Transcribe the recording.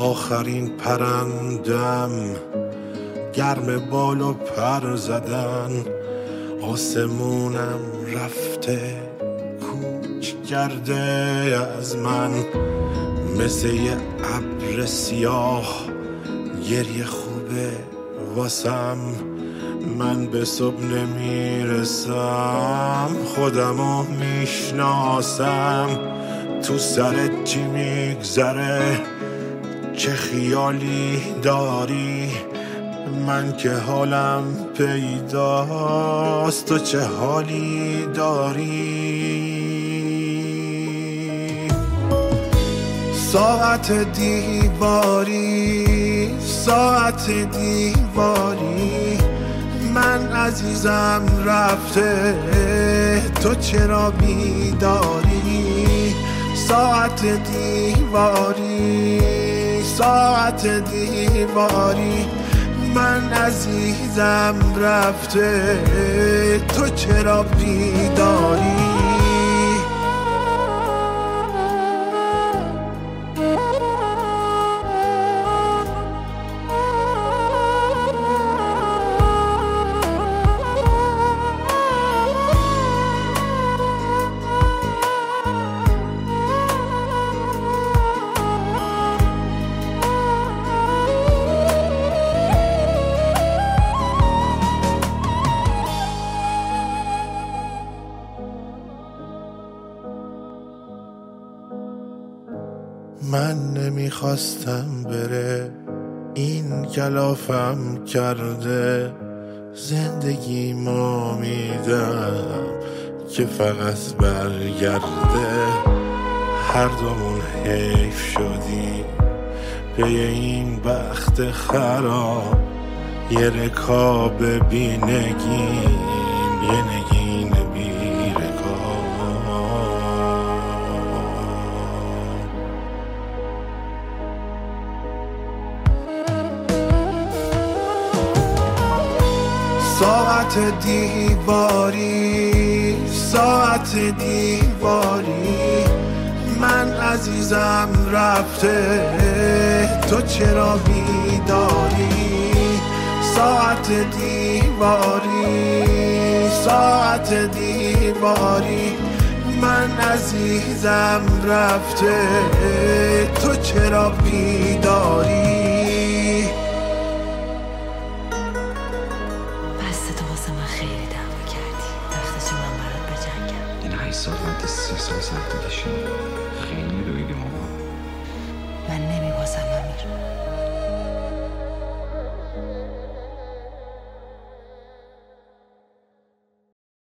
آخرین پرندم گرم بال و پر زدن، آسمونم رفته کوچ کرده از من، مثل یه ابر سیاه گریه خوبه واسم. من به صبح نمیرسم، خودمو میشناسم، تو سرت چی میگذره، چه خیالی داری، من که حالم پیداست، تو چه حالی داری. ساعت دیواری، ساعت دیواری، من عزیزم رفته، تو چرا بیداری. ساعت دیواری، ساعت دیواری، من عزیزم رفته، تو چرا بیداری. من نمیخواستم بره، این کلافم کرده، زندگیمو میدم که فقط برگرده. هر دومون حیف شدی به این بخت خراب، یه رکاب بی نگین، یه نگین بی رکاب. ساعت دیواری، ساعت دیواری، من عزیزم رفته، تو چرا بیداری. ساعت دیواری، ساعت دیواری، من عزیزم رفته، تو چرا بیداری. این 8 سال و 30 سال زندگیشون خیلی دویدیم